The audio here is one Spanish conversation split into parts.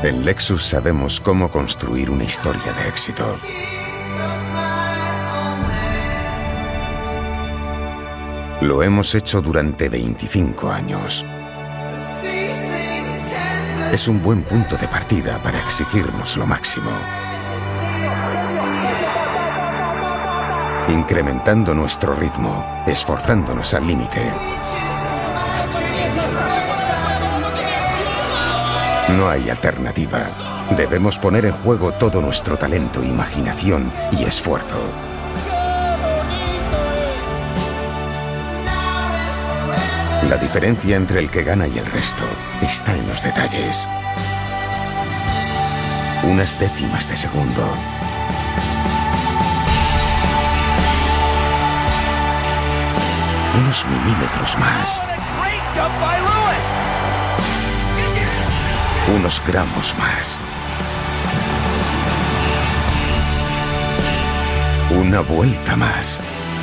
En Lexus sabemos cómo construir una historia de éxito. Lo hemos hecho durante 25 años. Es un buen punto de partida para exigirnos lo máximo. Incrementando nuestro ritmo, esforzándonos al límite. No hay alternativa. Debemos poner en juego todo nuestro talento, imaginación y esfuerzo. La diferencia entre el que gana y el resto está en los detalles. Unas décimas de segundo. Unos milímetros más. Unos gramos más. Una vuelta más.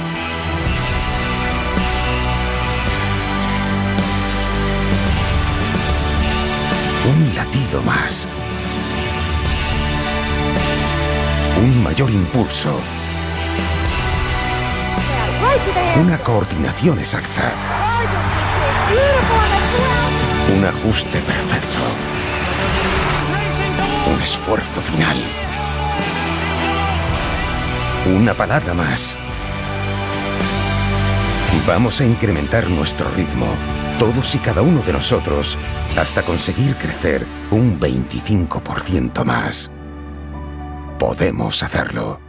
Un latido más. Un mayor impulso. Una coordinación exacta. Un ajuste perfecto. Un esfuerzo final. Una parada más. Vamos a incrementar nuestro ritmo, todos y cada uno de nosotros, hasta conseguir crecer un 25% más. Podemos hacerlo.